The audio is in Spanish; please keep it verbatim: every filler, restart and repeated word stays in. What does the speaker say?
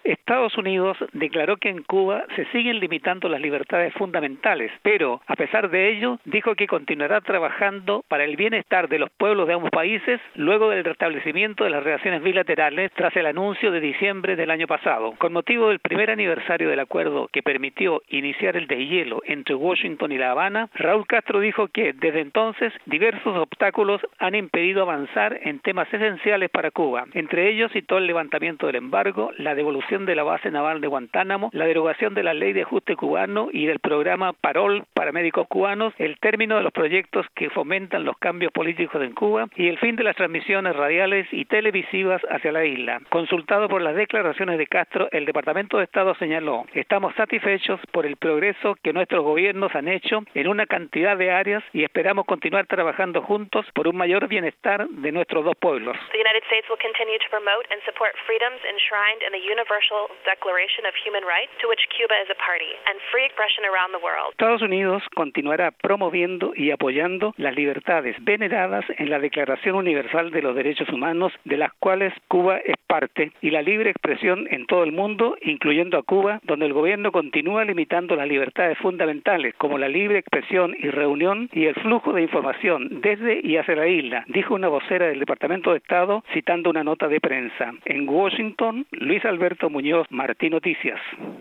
Estados Unidos declaró que en Cuba se siguen limitando las libertades fundamentales, pero a pesar de ello dijo que continuará trabajando para el bienestar de los pueblos de ambos países luego del restablecimiento de las relaciones bilaterales tras el anuncio de diciembre del año pasado. Con motivo del primer aniversario del acuerdo que permitió iniciar el deshielo entre Washington y La Habana, Raúl Castro dijo que desde entonces diversos obstáculos han impedido avanzar en temas esenciales para Cuba. Entre ellos citó el levantamiento del embargo, la devolución de la base naval de Guantánamo, la derogación de la ley de ajuste cubano y del programa Parol para médicos cubanos, el término de los proyectos que fomentan los cambios políticos en Cuba y el fin de las transmisiones radiales y televisivas hacia la isla. Consultado por las declaraciones de Castro, el Departamento de Estado señaló: estamos satisfechos por el progreso que nuestros gobiernos han hecho en una cantidad de áreas y esperamos continuar trabajando juntos por un mayor bienestar de nuestros dos pueblos. The United States will continue to promote and support freedoms enshrined in the Universal Declaration of Human Rights, to which Cuba is a party, and free expression around the world. Estados Unidos continuará promoviendo y apoyando las libertades veneradas en la Declaración Universal de los Derechos Humanos, de las cuales Cuba es parte, y la libre expresión en todo el mundo, incluyendo a Cuba, donde el gobierno continúa limitando las libertades fundamentales, como la libre expresión y reunión y el flujo de información desde y hacia la isla, dijo una vocera del Departamento de Estado citando una nota de prensa. En Washington, Luis Alberto Muñoz, Martí Noticias.